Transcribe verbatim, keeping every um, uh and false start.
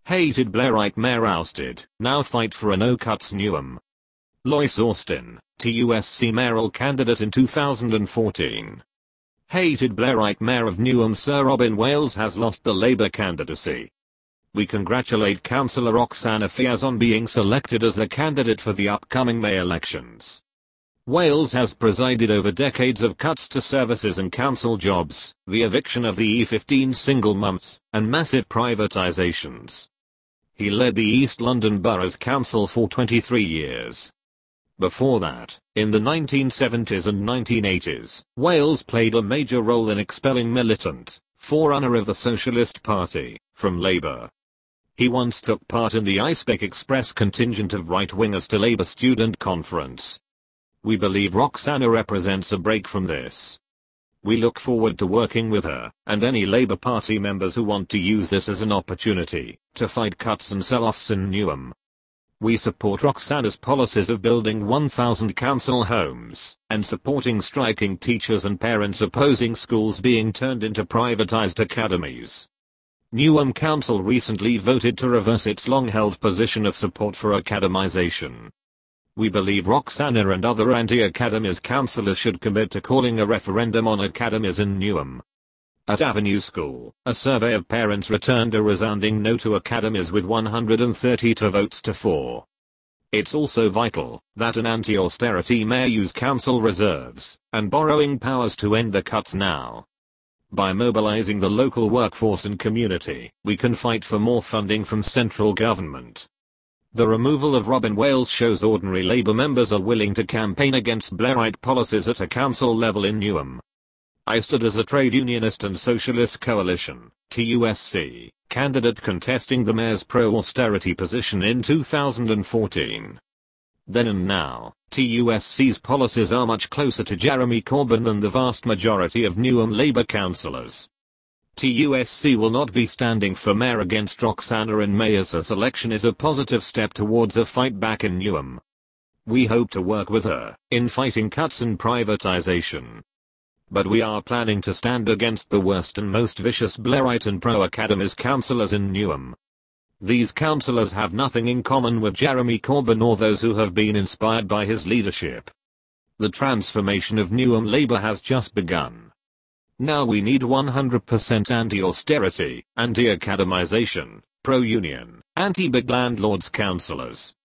Hated Blairite mayor ousted, now fight for a no-cuts Newham. Lois Austin, T U S C mayoral candidate in two thousand fourteen. Hated Blairite mayor of Newham Sir Robin Wales has lost the Labour candidacy. We congratulate Councillor Roxanna Fiaz on being selected as a candidate for the upcoming May elections. Wales has presided over decades of cuts to services and council jobs, the eviction of the E fifteen single mums, and massive privatisations. He led the East London Boroughs Council for twenty-three years. Before that, in the nineteen seventies and nineteen eighties, Wales played a major role in expelling Militant, forerunner of the Socialist Party, from Labour. He once took part in the Icepick Express contingent of right-wingers to Labour Student Conference. We believe Roxanna represents a break from this. We look forward to working with her, and any Labour Party members who want to use this as an opportunity to fight cuts and sell-offs in Newham. We support Roxanna's policies of building one thousand council homes, and supporting striking teachers and parents opposing schools being turned into privatised academies. Newham Council recently voted to reverse its long-held position of support for academisation. We believe Roxanna and other anti-academies councillors should commit to calling a referendum on academies in Newham. At Avenue School, a survey of parents returned a resounding no to academies with one hundred thirty-two votes to four. It's also vital that an anti-austerity mayor use council reserves and borrowing powers to end the cuts now. By mobilizing the local workforce and community, we can fight for more funding from central government. The removal of Robin Wales shows ordinary Labour members are willing to campaign against Blairite policies at a council level in Newham. I stood as a trade unionist and Socialist Coalition, T U S C, candidate contesting the mayor's pro-austerity position in two thousand fourteen. Then and now, T U S C's policies are much closer to Jeremy Corbyn than the vast majority of Newham Labour councillors. T U S C will not be standing for mayor against Roxanna in May, as her selection is a positive step towards a fight back in Newham. We hope to work with her in fighting cuts and privatisation. But we are planning to stand against the worst and most vicious Blairite and pro-academies councillors in Newham. These councillors have nothing in common with Jeremy Corbyn or those who have been inspired by his leadership. The transformation of Newham Labour has just begun. Now we need one hundred percent anti-austerity, anti-academisation, pro-union, anti-big landlords councillors.